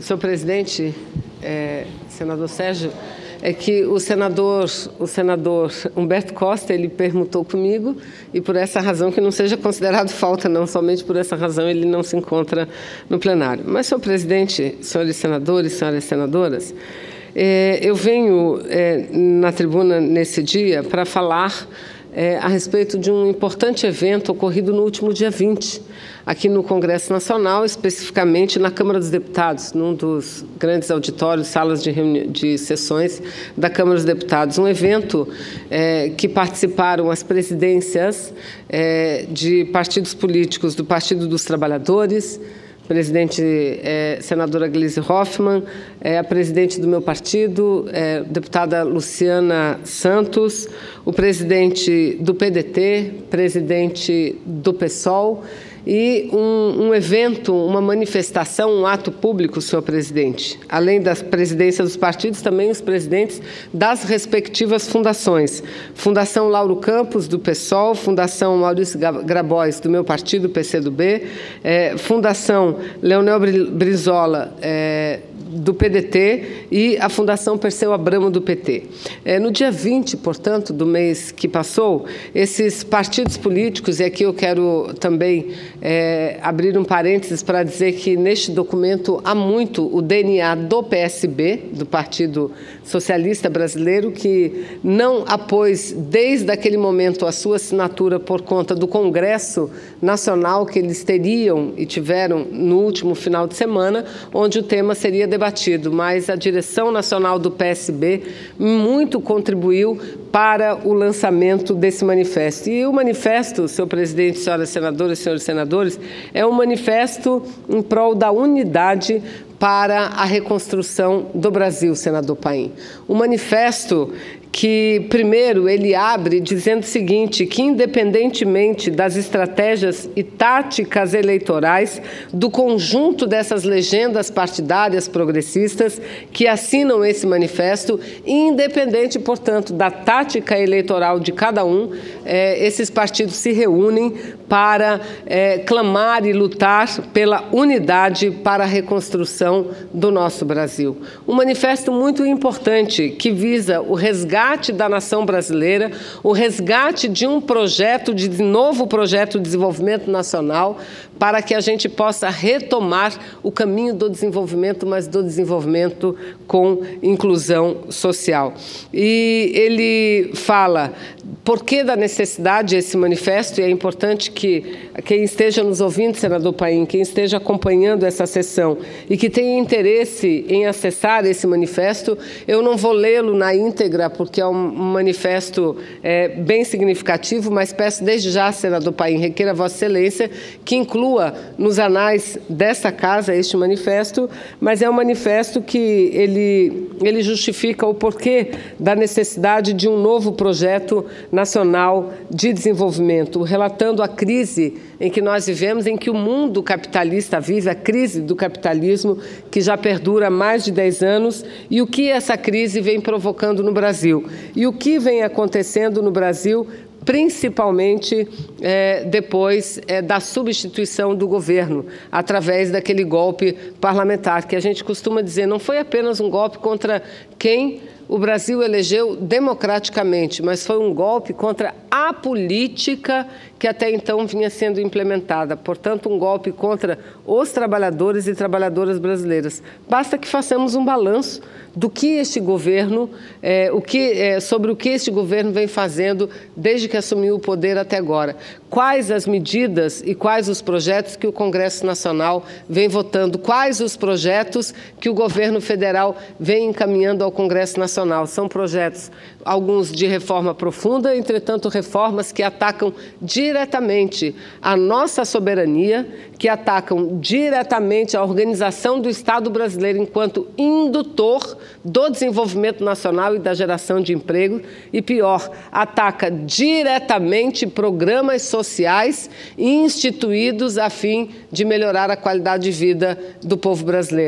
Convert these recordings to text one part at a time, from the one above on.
senhor presidente, senador Sérgio, é que o senador Humberto Costa, ele permutou comigo e por essa razão que não seja considerado falta, não, somente por essa razão ele não se encontra no plenário. Mas, senhor presidente, senhores senadores, senhoras senadoras, eu venho na tribuna nesse dia para falar a respeito de um importante evento ocorrido no último dia 20, aqui no Congresso Nacional, especificamente na Câmara dos Deputados, num dos grandes auditórios, salas de sessões da Câmara dos Deputados. Um evento que participaram as presidências de partidos políticos do Partido dos Trabalhadores, presidente, senadora Gleisi Hoffmann, a presidente do meu partido, deputada Luciana Santos, o presidente do PDT, presidente do PSOL, e um evento, uma manifestação, um ato público, senhor presidente. Além das presidências dos partidos, também os presidentes das respectivas fundações. Fundação Lauro Campos, do PSOL, Fundação Maurício Grabois, do meu partido, PCdoB, Fundação Leonel Brizola, do PDT, e a Fundação Perseu Abramo, do PT. No dia 20, portanto, do mês que passou, esses partidos políticos, e aqui eu quero também abrir um parênteses para dizer que neste documento há muito o DNA do PSB, do Partido Socialista Brasileiro, que não apôs desde aquele momento a sua assinatura por conta do Congresso Nacional que eles teriam e tiveram no último final de semana, onde o tema seria debatido, mas a direção nacional do PSB muito contribuiu para o lançamento desse manifesto. E o manifesto, senhor presidente, senhoras senadoras e senhores senadores, é um manifesto em prol da unidade para a reconstrução do Brasil, senador Paim. Um manifesto que, primeiro, ele abre dizendo o seguinte, que independentemente das estratégias e táticas eleitorais do conjunto dessas legendas partidárias progressistas que assinam esse manifesto, independente, portanto, da tática eleitoral de cada um, esses partidos se reúnem para clamar e lutar pela unidade para a reconstrução do nosso Brasil. Um manifesto muito importante que visa o resgate da nação brasileira, o resgate de um projeto, de novo projeto de desenvolvimento nacional, para que a gente possa retomar o caminho do desenvolvimento, mas do desenvolvimento com inclusão social. E ele fala por que da necessidade esse manifesto, e é importante que quem esteja nos ouvindo, senador Paim, quem esteja acompanhando essa sessão e que tenha interesse em acessar esse manifesto, eu não vou lê-lo na íntegra, porque é um manifesto bem significativo, mas peço desde já, senador Paim, requeira a Vossa Excelência que inclua nos anais desta casa este manifesto, mas é um manifesto que ele justifica o porquê da necessidade de um novo projeto nacional de desenvolvimento, relatando a crise em que nós vivemos, em que o mundo capitalista vive, a crise do capitalismo que já perdura há mais de 10 anos, e o que essa crise vem provocando no Brasil. E o que vem acontecendo no Brasil, principalmente depois da substituição do governo, através daquele golpe parlamentar, que a gente costuma dizer, não foi apenas um golpe contra quem o Brasil elegeu democraticamente, mas foi um golpe contra a política que até então vinha sendo implementada. Portanto, um golpe contra os trabalhadores e trabalhadoras brasileiras. Basta que façamos um balanço do que este governo, sobre o que este governo vem fazendo desde que assumiu o poder até agora. Quais as medidas e quais os projetos que o Congresso Nacional vem votando, quais os projetos que o governo federal vem encaminhando ao Congresso Nacional. São projetos, alguns de reforma profunda, entretanto, reformas que atacam diretamente a nossa soberania, que atacam diretamente a organização do Estado brasileiro enquanto indutor do desenvolvimento nacional e da geração de emprego, e pior, ataca diretamente programas sociais instituídos a fim de melhorar a qualidade de vida do povo brasileiro.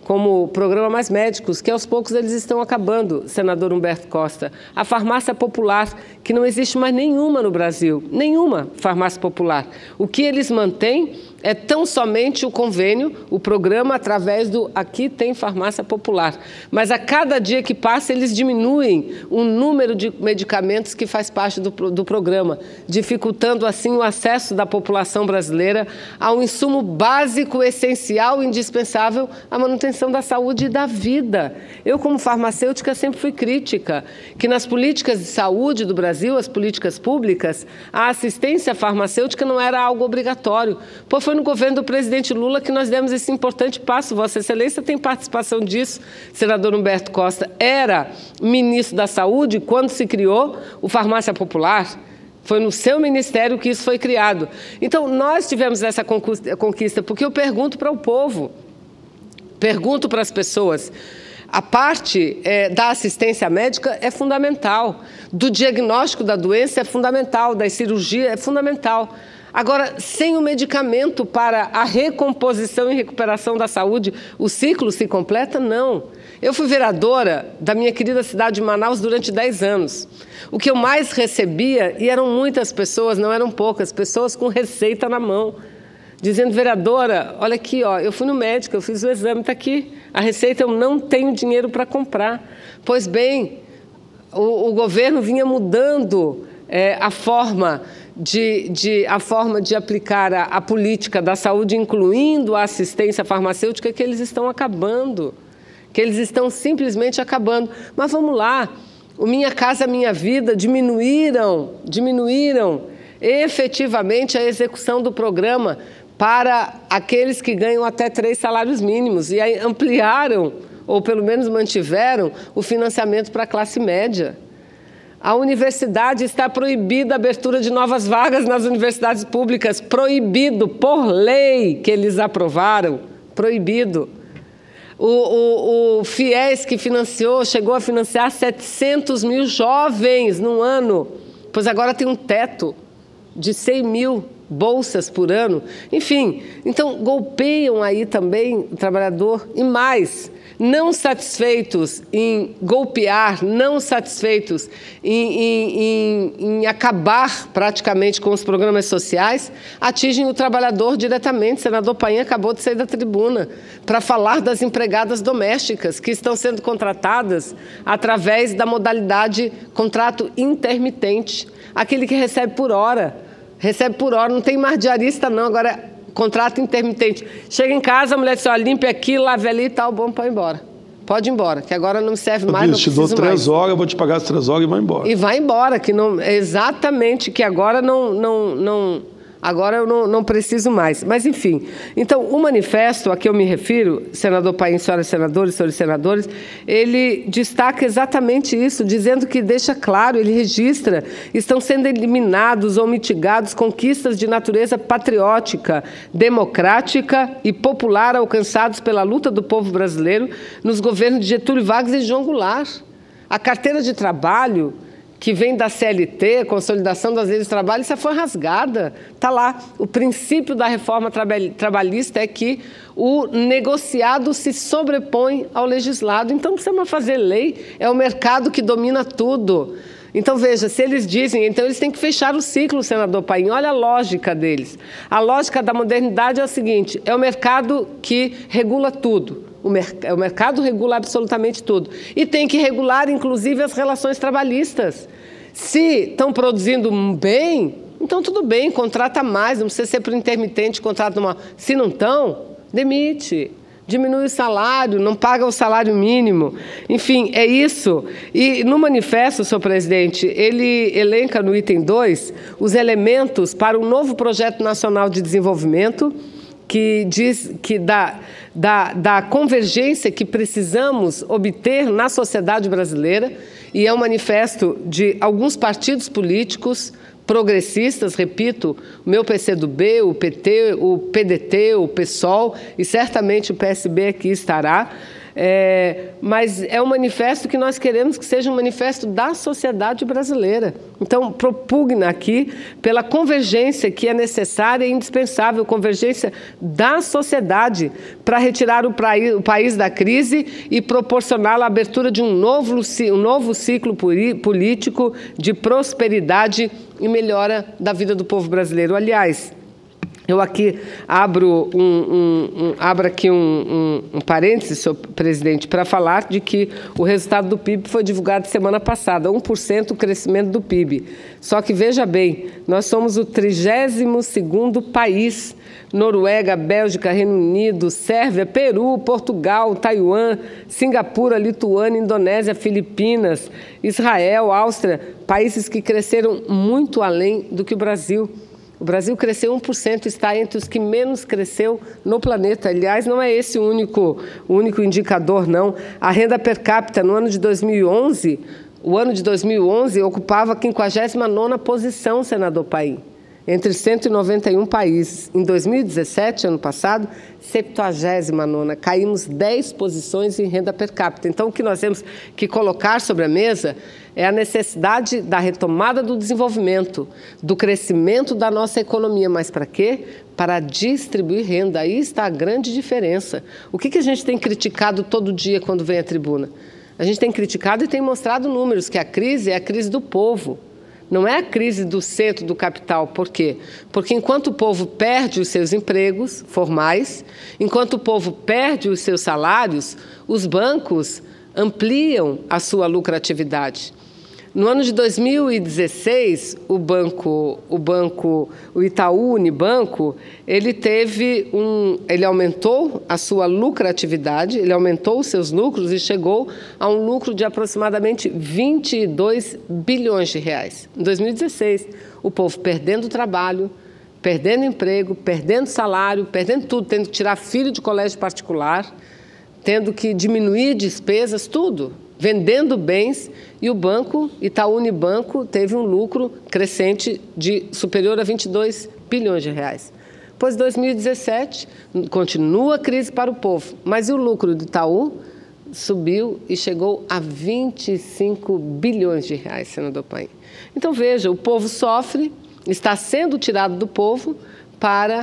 como o Programa Mais Médicos, que aos poucos eles estão acabando, senador Humberto Costa. A farmácia popular, que não existe mais nenhuma no Brasil, nenhuma farmácia popular. O que eles mantêm é tão somente o convênio, o programa através do Aqui Tem Farmácia Popular. Mas a cada dia que passa, eles diminuem o número de medicamentos que faz parte do programa, dificultando assim o acesso da população brasileira a um insumo básico, essencial, indispensável à manutenção da saúde e da vida. Eu, como farmacêutica, sempre fui crítica que nas políticas de saúde do Brasil, as políticas públicas, a assistência farmacêutica não era algo obrigatório. Foi no governo do presidente Lula que nós demos esse importante passo. Vossa Excelência tem participação disso. Senador Humberto Costa era ministro da Saúde quando se criou o Farmácia Popular. Foi no seu ministério que isso foi criado. Então, nós tivemos essa conquista, porque eu pergunto para o povo, pergunto para as pessoas. A parte da assistência médica é fundamental, do diagnóstico da doença é fundamental, da cirurgia é fundamental. Agora, sem o medicamento para a recomposição e recuperação da saúde, o ciclo se completa? Não. Eu fui vereadora da minha querida cidade de Manaus durante 10 anos. O que eu mais recebia, e eram muitas pessoas, não eram poucas, pessoas com receita na mão, dizendo, vereadora, olha aqui, ó, eu fui no médico, eu fiz o exame, está aqui, a receita eu não tenho dinheiro para comprar. Pois bem, o governo vinha mudando a forma de aplicar a política da saúde, incluindo a assistência farmacêutica, que eles estão acabando, que eles estão simplesmente acabando. Mas vamos lá, o Minha Casa Minha Vida diminuíram efetivamente a execução do programa para aqueles que ganham até 3 salários mínimos e aí ampliaram, ou pelo menos mantiveram, o financiamento para a classe média. A universidade está proibida a abertura de novas vagas nas universidades públicas, proibido por lei que eles aprovaram, proibido. O FIES que chegou a financiar 700 mil jovens num ano, pois agora tem um teto de 100 mil bolsas por ano. Enfim, então golpeiam aí também o trabalhador e mais. Não satisfeitos em golpear, não satisfeitos em acabar praticamente com os programas sociais, atingem o trabalhador diretamente. O senador Paim acabou de sair da tribuna para falar das empregadas domésticas que estão sendo contratadas através da modalidade contrato intermitente, aquele que recebe por hora, não tem mais diarista não, agora contrato intermitente. Chega em casa, a mulher diz, ó, limpe aqui, lave ali e tal, bom, pode ir embora. Pode ir embora, que agora não me serve mais, não preciso mais. Te dou 3 horas, eu vou te pagar as 3 horas e vai embora. E vai embora, que não, exatamente, que agora agora eu não preciso mais. Mas, enfim, então, o manifesto a que eu me refiro, senador Paim, senhoras senadores, ele destaca exatamente isso, dizendo que deixa claro, ele registra, estão sendo eliminados ou mitigados conquistas de natureza patriótica, democrática e popular alcançados pela luta do povo brasileiro nos governos de Getúlio Vargas e João Goulart. A carteira de trabalho que vem da CLT, Consolidação das Leis do Trabalho, isso foi rasgada. Está lá. O princípio da reforma trabalhista é que o negociado se sobrepõe ao legislado. Então, não precisa mais fazer lei, é o mercado que domina tudo. Então, veja, se eles dizem, então eles têm que fechar o ciclo, senador Paim. Olha a lógica deles. A lógica da modernidade é o seguinte, é o mercado que regula tudo. O mercado regula absolutamente tudo. E tem que regular, inclusive, as relações trabalhistas. Se estão produzindo bem, então tudo bem, contrata mais, não precisa ser por intermitente, contrata uma... Se não estão, demite. Diminui o salário, não paga o salário mínimo. Enfim, é isso. E no manifesto, senhor presidente, ele elenca no item 2 os elementos para um novo projeto nacional de desenvolvimento que diz que da convergência que precisamos obter na sociedade brasileira, e é um manifesto de alguns partidos políticos progressistas, repito, o meu PCdoB, o PT, o PDT, o PSOL e certamente o PSB aqui estará, mas é um manifesto que nós queremos que seja um manifesto da sociedade brasileira. Então, propugna aqui pela convergência que é necessária e indispensável, convergência da sociedade para retirar o país da crise e proporcionar a abertura de um novo ciclo político de prosperidade e melhora da vida do povo brasileiro. Aliás, eu aqui abro aqui um parênteses, senhor presidente, para falar de que o resultado do PIB foi divulgado semana passada, 1% o crescimento do PIB. Só que, veja bem, nós somos o 32º país, Noruega, Bélgica, Reino Unido, Sérvia, Peru, Portugal, Taiwan, Singapura, Lituânia, Indonésia, Filipinas, Israel, Áustria, países que cresceram muito além do que o Brasil. O Brasil cresceu 1%, está entre os que menos cresceu no planeta. Aliás, não é esse o único indicador, não. A renda per capita no ano de 2011, ocupava a 59ª posição, senador Paim, entre 191 países. Em 2017, ano passado, 79ª. Caímos 10 posições em renda per capita. Então, o que nós temos que colocar sobre a mesa é a necessidade da retomada do desenvolvimento, do crescimento da nossa economia. Mas para quê? Para distribuir renda. Aí está a grande diferença. O que a gente tem criticado todo dia quando vem à tribuna? A gente tem criticado e tem mostrado números, que a crise é a crise do povo. Não é a crise do centro do capital. Por quê? Porque enquanto o povo perde os seus empregos formais, enquanto o povo perde os seus salários, os bancos ampliam a sua lucratividade. No ano de 2016, o Itaú Unibanco, ele aumentou a sua lucratividade, ele aumentou os seus lucros e chegou a um lucro de aproximadamente 22 bilhões de reais. Em 2016, o povo perdendo trabalho, perdendo emprego, perdendo salário, perdendo tudo, tendo que tirar filho de colégio particular, tendo que diminuir despesas, tudo, vendendo bens, e o banco, Itaú Unibanco, teve um lucro crescente superior a 22 bilhões de reais. Pois 2017, continua a crise para o povo, mas o lucro do Itaú subiu e chegou a 25 bilhões de reais, senador Paim. Então, veja, o povo sofre, está sendo tirado do povo para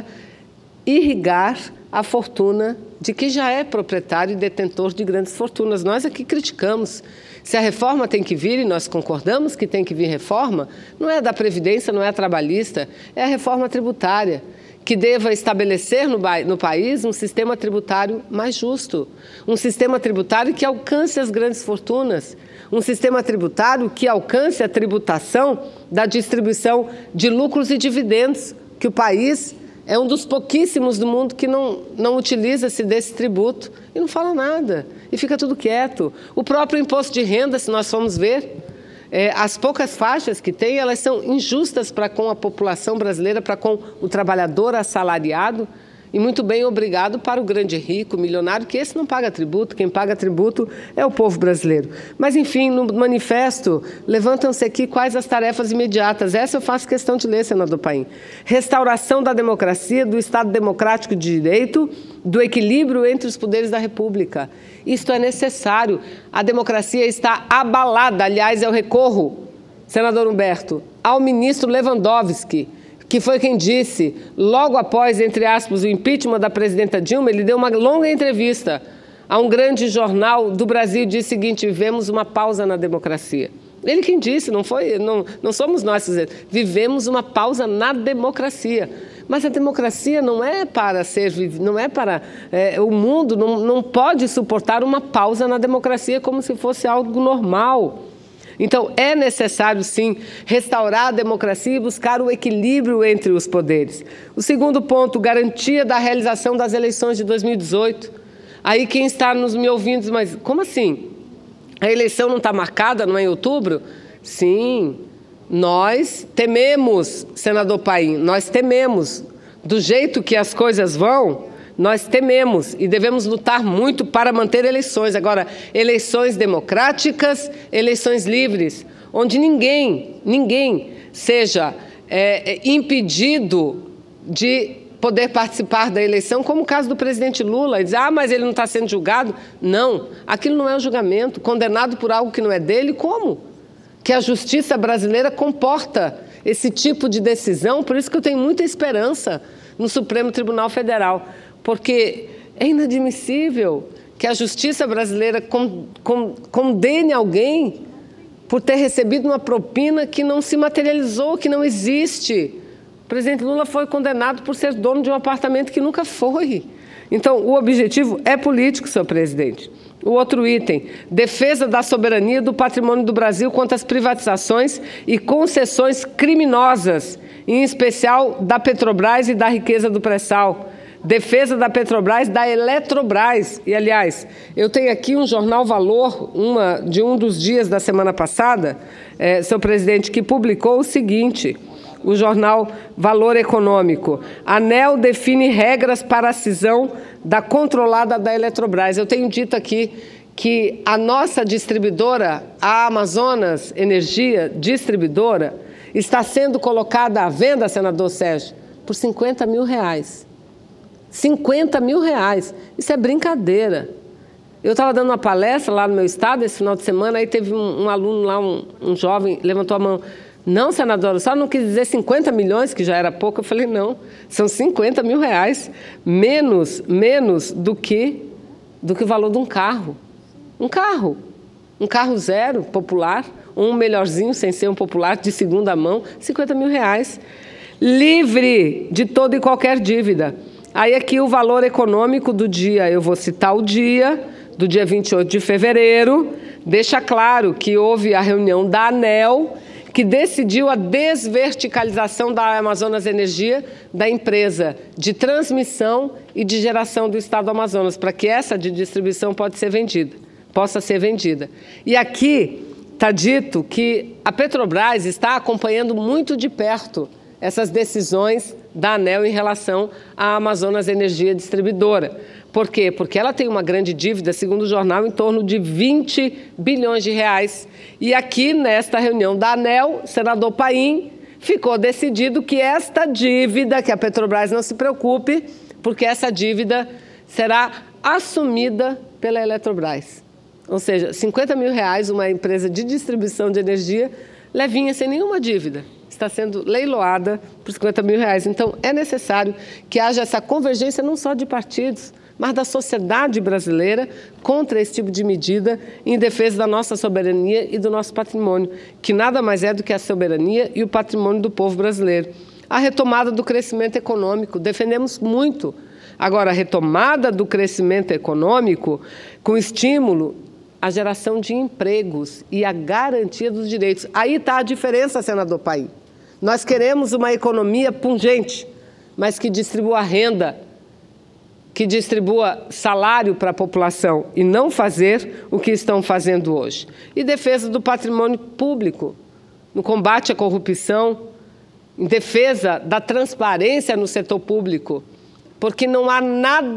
irrigar a fortuna de que já é proprietário e detentor de grandes fortunas. Nós aqui criticamos. Se a reforma tem que vir, e nós concordamos que tem que vir reforma, não é da Previdência, não é a trabalhista, é a reforma tributária, que deva estabelecer no país um sistema tributário mais justo, um sistema tributário que alcance as grandes fortunas, um sistema tributário que alcance a tributação da distribuição de lucros e dividendos, que o país é um dos pouquíssimos do mundo que não utiliza-se desse tributo e não fala nada, e fica tudo quieto. O próprio imposto de renda, se nós formos ver, as poucas faixas que tem, elas são injustas para com a população brasileira, para com o trabalhador assalariado, e muito bem obrigado para o grande rico, milionário, que esse não paga tributo, quem paga tributo é o povo brasileiro. Mas, enfim, no manifesto, levantam-se aqui quais as tarefas imediatas. Essa eu faço questão de ler, senador Paim. Restauração da democracia, do Estado democrático de direito, do equilíbrio entre os poderes da República. Isto é necessário. A democracia está abalada. Aliás, eu recorro, senador Humberto, ao ministro Lewandowski, que foi quem disse, logo após, entre aspas, o impeachment da presidenta Dilma, ele deu uma longa entrevista a um grande jornal do Brasil e disse o seguinte: vivemos uma pausa na democracia. Ele quem disse, não somos nós, vivemos uma pausa na democracia. Mas a democracia não é para o mundo não pode suportar uma pausa na democracia como se fosse algo normal. Então, é necessário, sim, restaurar a democracia e buscar o equilíbrio entre os poderes. O segundo ponto, garantia da realização das eleições de 2018. Aí quem está me ouvindo, mas como assim? A eleição não está marcada, não é em outubro? Sim, nós tememos, senador Paim, nós tememos. Do jeito que as coisas vão, nós tememos e devemos lutar muito para manter eleições. Agora, eleições democráticas, eleições livres, onde ninguém seja impedido de poder participar da eleição, como o caso do presidente Lula, e dizer, mas ele não está sendo julgado. Não, aquilo não é um julgamento, condenado por algo que não é dele, como? Que a justiça brasileira comporta esse tipo de decisão, por isso que eu tenho muita esperança no Supremo Tribunal Federal, porque é inadmissível que a justiça brasileira condene alguém por ter recebido uma propina que não se materializou, que não existe. O presidente Lula foi condenado por ser dono de um apartamento que nunca foi. Então, o objetivo é político, senhor presidente. O outro item, defesa da soberania do patrimônio do Brasil contra as privatizações e concessões criminosas, em especial da Petrobras e da riqueza do pré-sal. Defesa da Petrobras, da Eletrobras. E, aliás, eu tenho aqui um jornal Valor, de um dos dias da semana passada, senhor presidente, que publicou o seguinte, o jornal Valor Econômico. ANEEL define regras para a cisão da controlada da Eletrobras. Eu tenho dito aqui que a nossa distribuidora, a Amazonas Energia Distribuidora, está sendo colocada à venda, senador Sérgio, por R$50 mil. R$50 mil. Isso é brincadeira. Eu estava dando uma palestra lá no meu estado esse final de semana, aí teve um aluno lá, um jovem, levantou a mão. Não, senadora, só não quis dizer 50 milhões, que já era pouco. Eu falei, não, são R$50 mil, menos do que o valor de um carro. Um carro zero, popular, um melhorzinho, sem ser um popular, de segunda mão, R$50 mil. Livre de toda e qualquer dívida. Aí aqui o valor econômico do dia, eu vou citar o dia, do dia 28 de fevereiro, deixa claro que houve a reunião da ANEEL, que decidiu a desverticalização da Amazonas Energia, da empresa de transmissão e de geração do estado do Amazonas, para que essa de distribuição possa ser vendida. E aqui está dito que a Petrobras está acompanhando muito de perto essas decisões da ANEEL em relação à Amazonas Energia Distribuidora. Por quê? Porque ela tem uma grande dívida, segundo o jornal, em torno de R$20 bilhões. E aqui, nesta reunião da ANEEL, o senador Paim, ficou decidido que esta dívida, que a Petrobras não se preocupe, porque essa dívida será assumida pela Eletrobras. Ou seja, R$50 mil, uma empresa de distribuição de energia, levinha, sem nenhuma dívida. Está sendo leiloada por R$50 mil. Então, é necessário que haja essa convergência não só de partidos, mas da sociedade brasileira contra esse tipo de medida em defesa da nossa soberania e do nosso patrimônio, que nada mais é do que a soberania e o patrimônio do povo brasileiro. A retomada do crescimento econômico, defendemos muito. Agora, a retomada do crescimento econômico com estímulo à geração de empregos e a garantia dos direitos. Aí está a diferença, senador Paim. Nós queremos uma economia pungente, mas que distribua renda, que distribua salário para a população e não fazer o que estão fazendo hoje. E defesa do patrimônio público, no combate à corrupção, em defesa da transparência no setor público, porque não há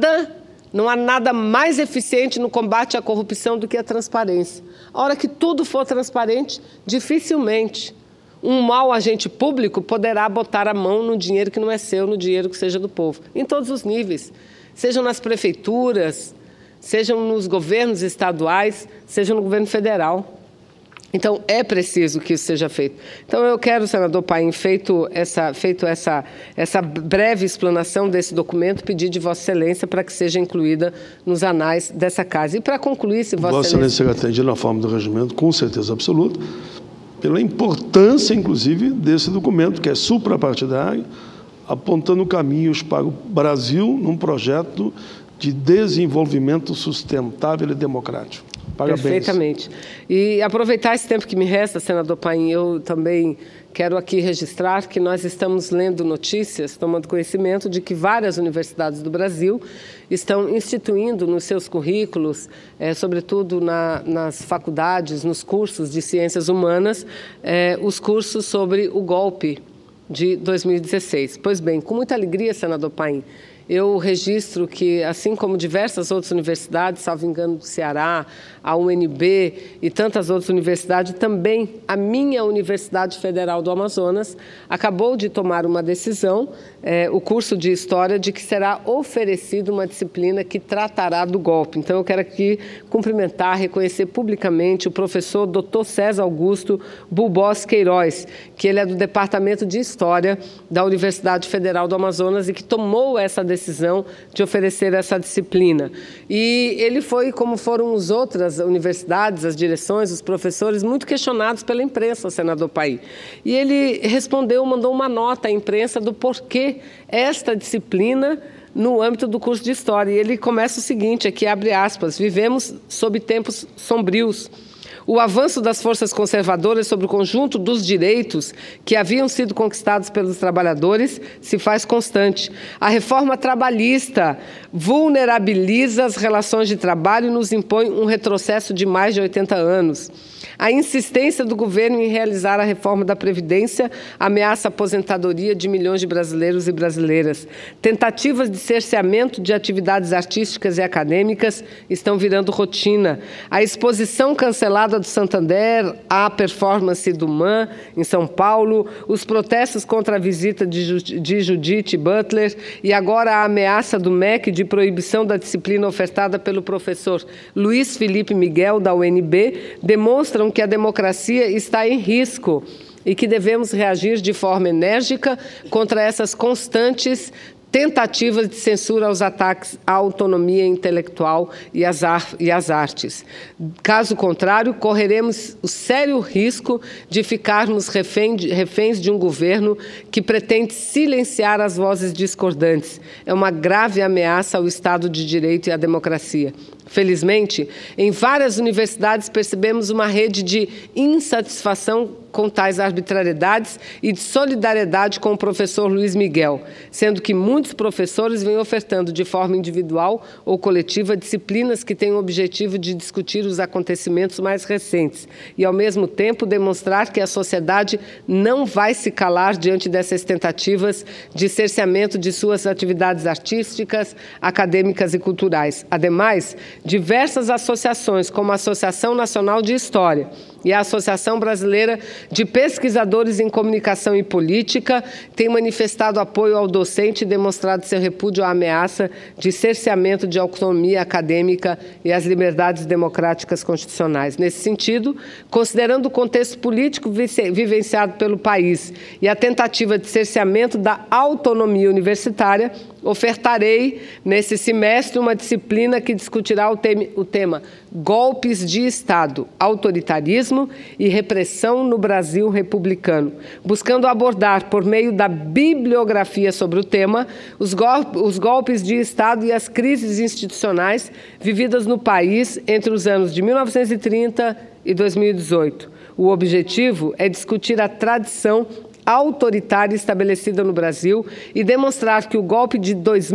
nada mais eficiente no combate à corrupção do que a transparência. A hora que tudo for transparente, dificilmente um mau agente público poderá botar a mão no dinheiro que não é seu, no dinheiro que seja do povo, em todos os níveis. Sejam nas prefeituras, sejam nos governos estaduais, sejam no governo federal. Então, é preciso que isso seja feito. Então, eu quero, senador Paim, feito essa breve explanação desse documento, pedir de Vossa Excelência para que seja incluída nos anais dessa casa. E, para concluir, se Vossa Excelência será atendida na forma do regimento, com certeza absoluta, pela importância, inclusive, desse documento, que é suprapartidário, apontando caminhos para o Brasil num projeto de desenvolvimento sustentável e democrático. Parabéns. Perfeitamente. E aproveitar esse tempo que me resta, senador Paim, eu também quero aqui registrar que nós estamos lendo notícias, tomando conhecimento de que várias universidades do Brasil estão instituindo nos seus currículos, sobretudo nas faculdades, nos cursos de ciências humanas, os cursos sobre o golpe de 2016. Pois bem, com muita alegria, senador Paim, eu registro que, assim como diversas outras universidades, salvo engano do Ceará, a UNB e tantas outras universidades, também a minha Universidade Federal do Amazonas acabou de tomar uma decisão, o curso de História, de que será oferecida uma disciplina que tratará do golpe. Então, eu quero aqui cumprimentar, reconhecer publicamente o professor Dr. César Augusto Bulbós Queiroz, que ele é do Departamento de História da Universidade Federal do Amazonas e que tomou essa decisão de oferecer essa disciplina. E ele foi, como foram as outras universidades, as direções, os professores, muito questionados pela imprensa, senador Paí. E ele respondeu, mandou uma nota à imprensa do porquê esta disciplina no âmbito do curso de História. E ele começa o seguinte, aqui abre aspas: vivemos sob tempos sombrios. O avanço das forças conservadoras sobre o conjunto dos direitos que haviam sido conquistados pelos trabalhadores se faz constante. A reforma trabalhista vulnerabiliza as relações de trabalho e nos impõe um retrocesso de mais de 80 anos. A insistência do governo em realizar a reforma da Previdência ameaça a aposentadoria de milhões de brasileiros e brasileiras. Tentativas de cerceamento de atividades artísticas e acadêmicas estão virando rotina. A exposição cancelada do Santander à performance do MAN, em São Paulo, os protestos contra a visita de Judith Butler e agora a ameaça do MEC de proibição da disciplina ofertada pelo professor Luiz Felipe Miguel, da UNB, demonstram que a democracia está em risco e que devemos reagir de forma enérgica contra essas constantes tentativas de censura aos ataques à autonomia intelectual e às artes. Caso contrário, correremos o sério risco de ficarmos reféns de um governo que pretende silenciar as vozes discordantes. É uma grave ameaça ao Estado de Direito e à democracia. Felizmente, em várias universidades percebemos uma rede de insatisfação com tais arbitrariedades e de solidariedade com o professor Luiz Miguel, sendo que muitos professores vêm ofertando de forma individual ou coletiva disciplinas que têm o objetivo de discutir os acontecimentos mais recentes e, ao mesmo tempo, demonstrar que a sociedade não vai se calar diante dessas tentativas de cerceamento de suas atividades artísticas, acadêmicas e culturais. Ademais, diversas associações, como a Associação Nacional de História e a Associação Brasileira de Pesquisadores em Comunicação e Política, têm manifestado apoio ao docente e demonstrado seu repúdio à ameaça de cerceamento de autonomia acadêmica e às liberdades democráticas constitucionais. Nesse sentido, considerando o contexto político vivenciado pelo país e a tentativa de cerceamento da autonomia universitária, ofertarei, nesse semestre, uma disciplina que discutirá o tema Golpes de Estado, Autoritarismo e Repressão no Brasil Republicano, buscando abordar, por meio da bibliografia sobre o tema, os golpes de Estado e as crises institucionais vividas no país entre os anos de 1930 e 2018. O objetivo é discutir a tradição autoritária estabelecida no Brasil e demonstrar que o golpe de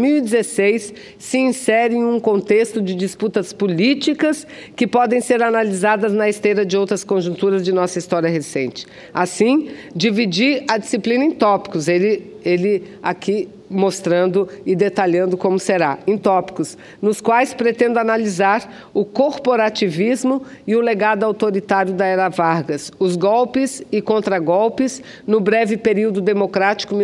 2016 se insere em um contexto de disputas políticas que podem ser analisadas na esteira de outras conjunturas de nossa história recente. Assim, dividir a disciplina em tópicos. Ele aqui mostrando e detalhando como será, em tópicos, nos quais pretendo analisar o corporativismo e o legado autoritário da era Vargas, os golpes e contragolpes no breve período democrático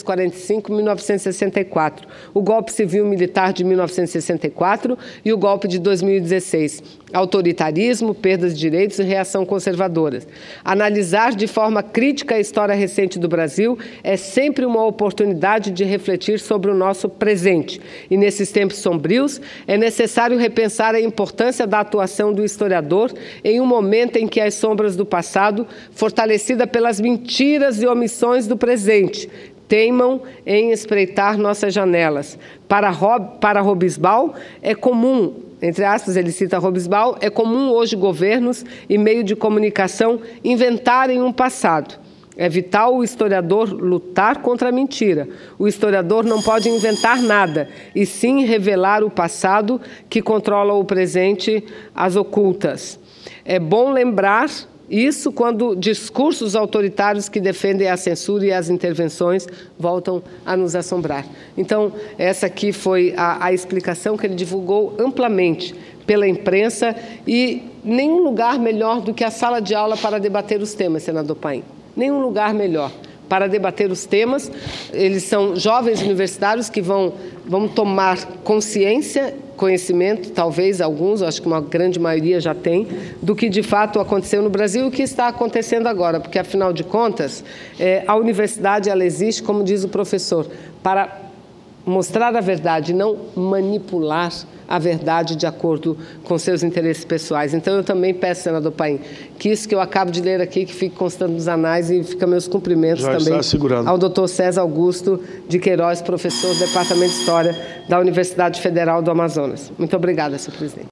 1945-1964, o golpe civil-militar de 1964 e o golpe de 2016, autoritarismo, perdas de direitos e reação conservadoras. Analisar de forma crítica a história recente do Brasil é sempre uma oportunidade de refletir sobre o nosso presente. E nesses tempos sombrios, é necessário repensar a importância da atuação do historiador em um momento em que as sombras do passado, fortalecida pelas mentiras e omissões do presente, teimam em espreitar nossas janelas. Para Hobsbawm, é comum, entre aspas, ele cita Hobsbawm, é comum hoje governos e meios de comunicação inventarem um passado. É vital o historiador lutar contra a mentira. O historiador não pode inventar nada, e sim revelar o passado que controla o presente às ocultas. É bom lembrar Isso quando discursos autoritários que defendem a censura e as intervenções voltam a nos assombrar. Então, essa aqui foi a explicação que ele divulgou amplamente pela imprensa, e nenhum lugar melhor do que a sala de aula para debater os temas, senador Paim. Nenhum lugar melhor para debater os temas. Eles são jovens universitários que vão tomar consciência, conhecimento, talvez alguns, acho que uma grande maioria já tem, do que de fato aconteceu no Brasil e o que está acontecendo agora, porque, afinal de contas, a universidade ela existe, como diz o professor, para mostrar a verdade, não manipular a verdade de acordo com seus interesses pessoais. Então, eu também peço, senador Paim, que isso que eu acabo de ler aqui, que fique constando nos anais, e fica meus cumprimentos já também ao doutor César Augusto de Queiroz, professor do Departamento de História da Universidade Federal do Amazonas. Muito obrigada, senhor presidente.